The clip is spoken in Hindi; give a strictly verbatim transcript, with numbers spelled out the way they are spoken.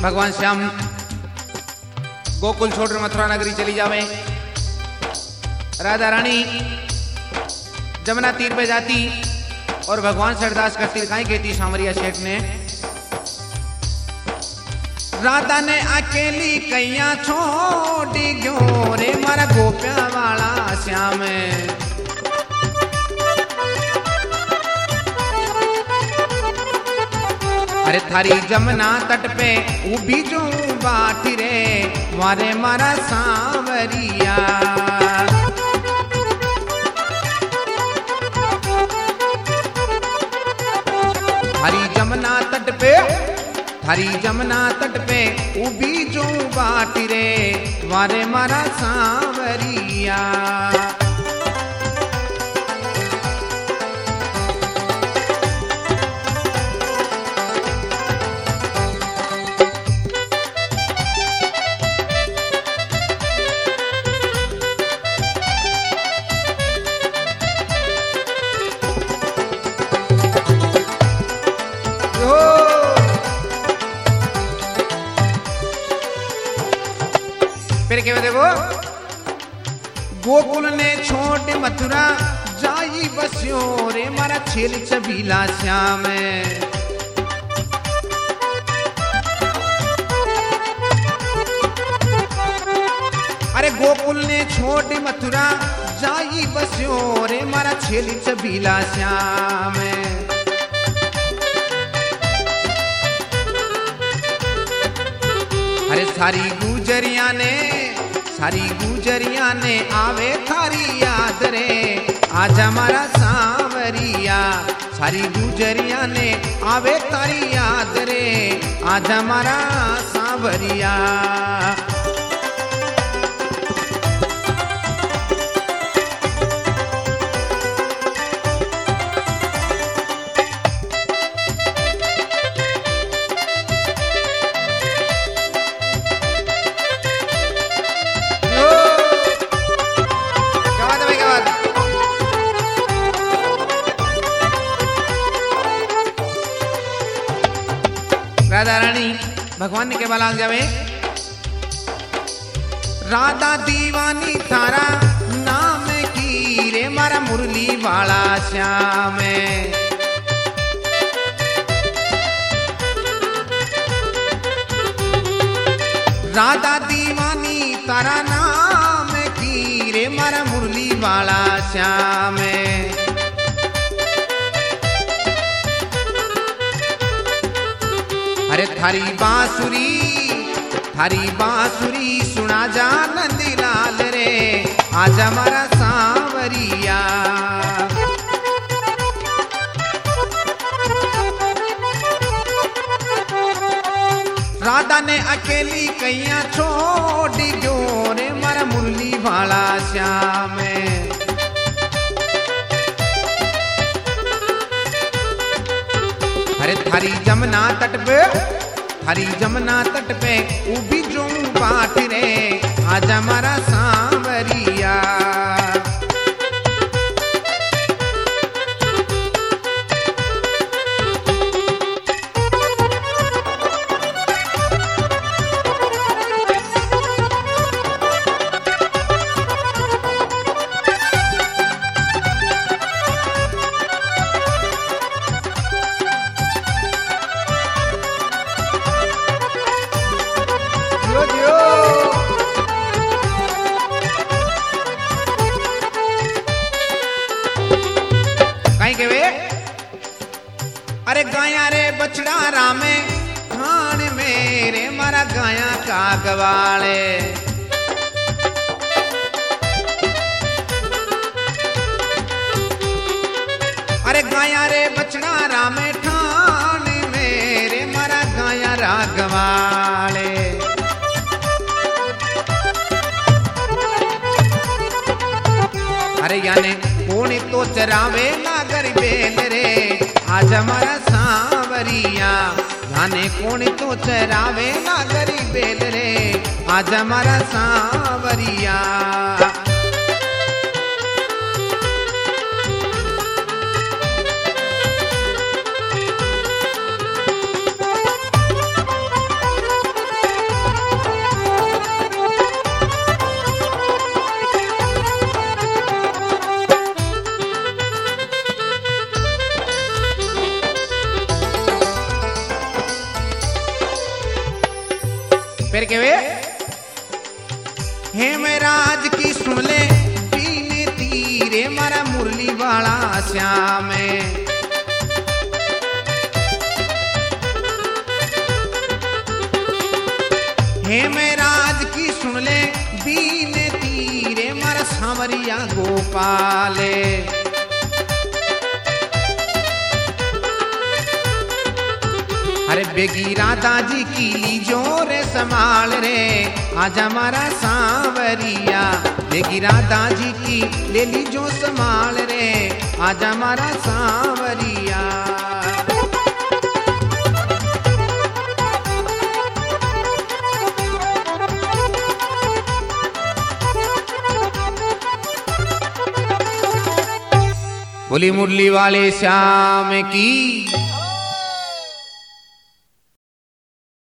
भगवान श्याम गोकुल छोड़कर मथुरा नगरी चली जावे। राधा रानी जमुना तीर पे जाती और भगवान से अरदास करती, काई कहती सांवरिया शेठ ने, राधा ने अकेली कैया छोड़ी गयो रे मारा गोपिया वाला श्याम। अरे थारी जमुना तट पे उभी जो बाटी रे वारे मारा सांवरिया। थारी जमुना तट पे थारी जमुना तट पे उभी जो बाटी रे वारे मारा सांवरिया। फिर क्या देखो, गोकुल ने छोड़ मथुरा जाई बस्यो रे मारा छेल छबीला श्याम। अरे गोकुल ने छोड़ मथुरा जाई बस्यो रे मारा छेल छबीला श्याम। अरे सारी गुजरिया ने सारी गुजरिया ने आवे थारी याद रे आज हमारा सांवरिया। सारी गुजरिया ने आवे थारी याद रे आज हमारा सांवरिया। राधा रानी भगवान ने के बाला जावे, राधा दीवानी थारा नाम की रे मारा मुरली वाला श्याम। राधा दीवानी तारा नाम की रे मारा मुरली वाला श्याम। अरे थारी बांसुरी थारी बांसुरी सुना जा नंदीलाल रे आज हमारा सांवरिया। राधा ने अकेली कैया छोड़ी गयो रे मारा मुरली वाला श्याम। अरे थारी जमुना तट पे थारी जमुना तट पे उभी जो बाट रे आज हमारा सांवरिया। अरे गाया रे बछड़ा रामे खान मेरे मारा गाया का गवाले। अरे गाया रे बछड़ा रामे ठान मेरे मारा गाया रागवाले। अरे याने कोणी तो चरावे नागर बेल रे आज हमारा सांवरिया। याने कोणी तो चरावे नागरी बेल रे आज हमारा सांवरिया। फिर के वे हेमराज की सुन ले पीने तीरे मारा मुरली वाला श्याम हेमराज की सुन ले बीने तीरे मारा सांवरिया गोपाले अरे बेगी राधा जी की लीजो रे संभाल रे आजा हमारा सांवरिया बेगी राधा जी की ले लीजो संभाल रे आजा हमारा सांवरिया बोली मुरली वाले श्याम की।